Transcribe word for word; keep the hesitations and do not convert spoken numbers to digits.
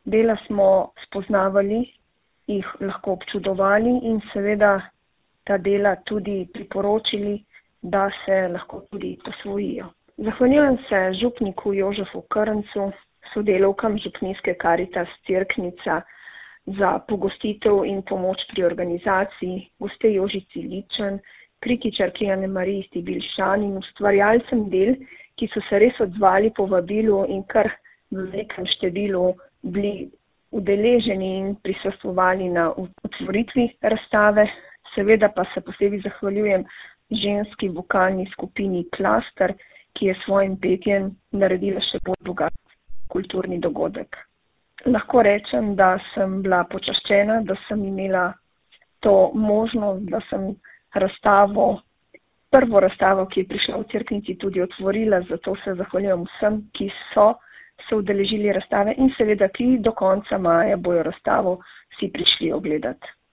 Dela smo spoznavali, jih lahko občudovali in seveda ta dela tudi priporočili, da se lahko tudi posvojijo. Zahvaljujem se župniku Jožefu Krncu, sodelavkam župnijske Karitas Cerknica za pogostitev in pomoč pri organizaciji, gospe Jožici Ličen, kritičarki Anemariji Stibilšan in ustvarjalcem del, ki so se res odzvali po vabilu in kar v velikem številu bili udeleženi in prisostvovali na otvoritvi razstave. Seveda pa se posebej zahvaljujem ženski vokalni skupini Klaster, ki je svojim petjem naredila še bolj bogat kulturni dogodek. Lahko rečem, da sem bila počaščena, da sem imela to možnost, da sem razstavo, prvo razstavo, ki je prišla v Cerknici, tudi otvorila, zato se zahvaljujem vsem, ki so se udeležili razstave in seveda, ki do konca maja bojo razstavo vsi prišli ogledati.